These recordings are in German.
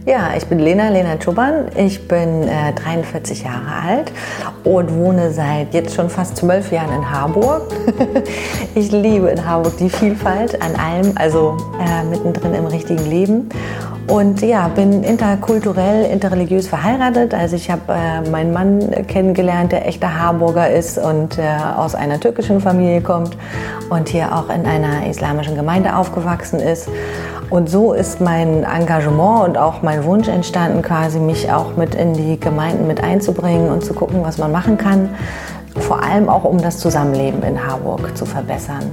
Ja, ich bin Lena Tschuban. Ich bin 43 Jahre alt und wohne seit jetzt schon fast 12 Jahren in Harburg. Ich liebe in Harburg die Vielfalt an allem, also mittendrin im richtigen Leben. Und ja, bin interkulturell, interreligiös verheiratet. Also ich habe meinen Mann kennengelernt, der echter Harburger ist und aus einer türkischen Familie kommt und hier auch in einer islamischen Gemeinde aufgewachsen ist. Und so ist mein Engagement und auch mein Wunsch entstanden, quasi mich auch mit in die Gemeinden mit einzubringen und zu gucken, was man machen kann. Vor allem auch, um das Zusammenleben in Harburg zu verbessern.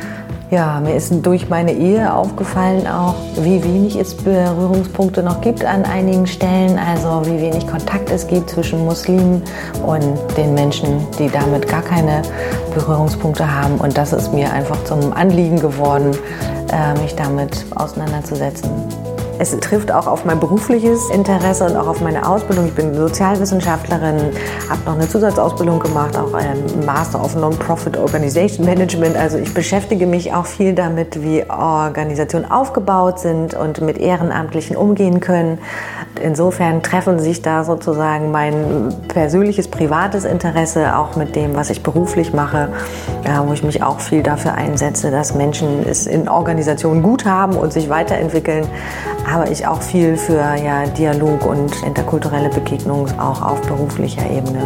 Ja, mir ist durch meine Ehe aufgefallen auch, wie wenig es Berührungspunkte noch gibt an einigen Stellen. Also wie wenig Kontakt es gibt zwischen Muslimen und den Menschen, die damit gar keine Berührungspunkte haben. Und das ist mir einfach zum Anliegen geworden, mich damit auseinanderzusetzen. Es trifft auch auf mein berufliches Interesse und auch auf meine Ausbildung. Ich bin Sozialwissenschaftlerin, habe noch eine Zusatzausbildung gemacht, auch einen Master of Non-Profit Organization Management. Also ich beschäftige mich auch viel damit, wie Organisationen aufgebaut sind und mit Ehrenamtlichen umgehen können. Insofern treffen sich da sozusagen mein persönliches, privates Interesse auch mit dem, was ich beruflich mache, wo ich mich auch viel dafür einsetze, dass Menschen es in Organisationen gut haben und sich weiterentwickeln. Aber ich auch viel für Dialog und interkulturelle Begegnung auch auf beruflicher Ebene.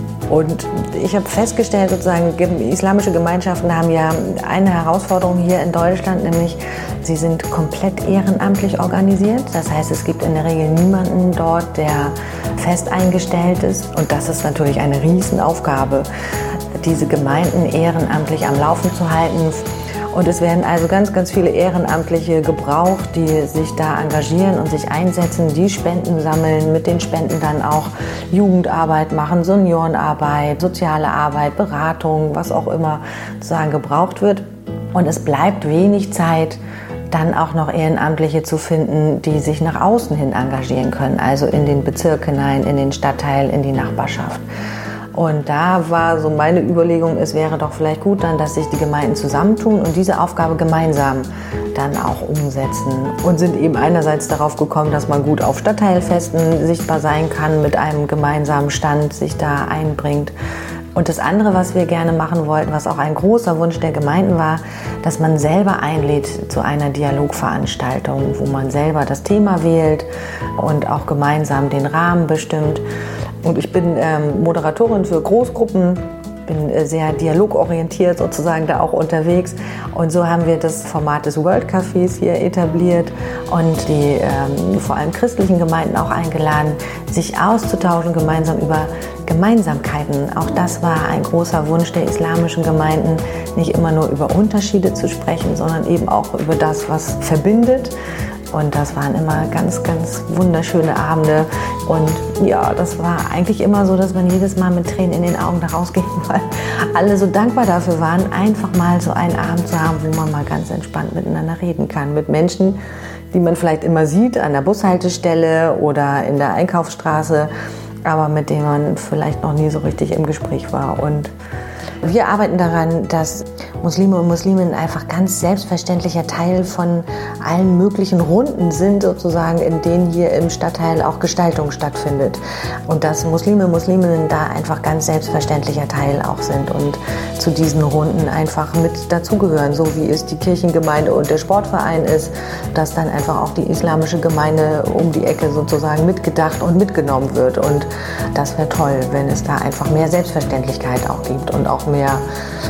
Und ich habe festgestellt, sozusagen, islamische Gemeinschaften haben ja eine Herausforderung hier in Deutschland, nämlich sie sind komplett ehrenamtlich organisiert. Das heißt, es gibt in der Regel niemanden dort, der fest eingestellt ist. Und das ist natürlich eine Riesenaufgabe, diese Gemeinden ehrenamtlich am Laufen zu halten. Und es werden also ganz, ganz viele Ehrenamtliche gebraucht, die sich da engagieren und sich einsetzen, die Spenden sammeln, mit den Spenden dann auch Jugendarbeit machen, Seniorenarbeit, soziale Arbeit, Beratung, was auch immer sozusagen gebraucht wird. Und es bleibt wenig Zeit, dann auch noch Ehrenamtliche zu finden, die sich nach außen hin engagieren können, also in den Bezirk hinein, in den Stadtteil, in die Nachbarschaft. Und da war so meine Überlegung, es wäre doch vielleicht gut dann, dass sich die Gemeinden zusammentun und diese Aufgabe gemeinsam dann auch umsetzen. Und sind eben einerseits darauf gekommen, dass man gut auf Stadtteilfesten sichtbar sein kann, mit einem gemeinsamen Stand sich da einbringt. Und das andere, was wir gerne machen wollten, was auch ein großer Wunsch der Gemeinden war, dass man selber einlädt zu einer Dialogveranstaltung, wo man selber das Thema wählt und auch gemeinsam den Rahmen bestimmt. Und ich bin Moderatorin für Großgruppen, bin sehr dialogorientiert sozusagen da auch unterwegs. Und so haben wir das Format des World Cafés hier etabliert und die vor allem christlichen Gemeinden auch eingeladen, sich auszutauschen, gemeinsam über Gemeinsamkeiten. Auch das war ein großer Wunsch der islamischen Gemeinden, nicht immer nur über Unterschiede zu sprechen, sondern eben auch über das, was verbindet. Und das waren immer ganz, ganz wunderschöne Abende. Und ja, das war eigentlich immer so, dass man jedes Mal mit Tränen in den Augen da rausging, weil alle so dankbar dafür waren, einfach mal so einen Abend zu haben, wo man mal ganz entspannt miteinander reden kann. Mit Menschen, die man vielleicht immer sieht an der Bushaltestelle oder in der Einkaufsstraße, aber mit denen man vielleicht noch nie so richtig im Gespräch war. Und wir arbeiten daran, dass Muslime und Musliminnen einfach ganz selbstverständlicher Teil von allen möglichen Runden sind, sozusagen, in denen hier im Stadtteil auch Gestaltung stattfindet. Und dass Muslime und Musliminnen da einfach ganz selbstverständlicher Teil auch sind und zu diesen Runden einfach mit dazugehören, so wie es die Kirchengemeinde und der Sportverein ist, dass dann einfach auch die islamische Gemeinde um die Ecke sozusagen mitgedacht und mitgenommen wird. Und das wäre toll, wenn es da einfach mehr Selbstverständlichkeit auch gibt und auch mehr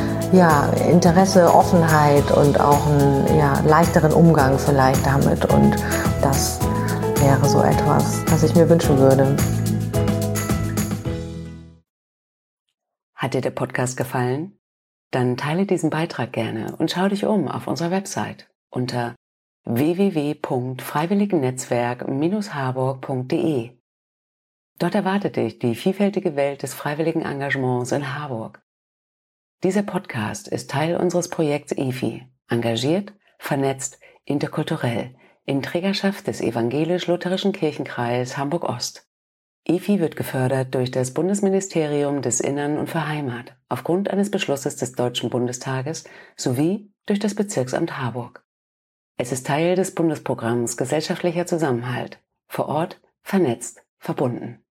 Interesse, Offenheit und auch einen leichteren Umgang vielleicht damit. Und das wäre so etwas, was ich mir wünschen würde. Hat dir der Podcast gefallen? Dann teile diesen Beitrag gerne und schau dich um auf unserer Website unter www.freiwilligennetzwerk-harburg.de. Dort erwartet dich die vielfältige Welt des freiwilligen Engagements in Harburg. Dieser Podcast ist Teil unseres Projekts EFI, engagiert, vernetzt, interkulturell, in Trägerschaft des Evangelisch-Lutherischen Kirchenkreises Hamburg-Ost. EFI wird gefördert durch das Bundesministerium des Innern und für Heimat aufgrund eines Beschlusses des Deutschen Bundestages sowie durch das Bezirksamt Harburg. Es ist Teil des Bundesprogramms Gesellschaftlicher Zusammenhalt, Vor Ort, vernetzt, verbunden.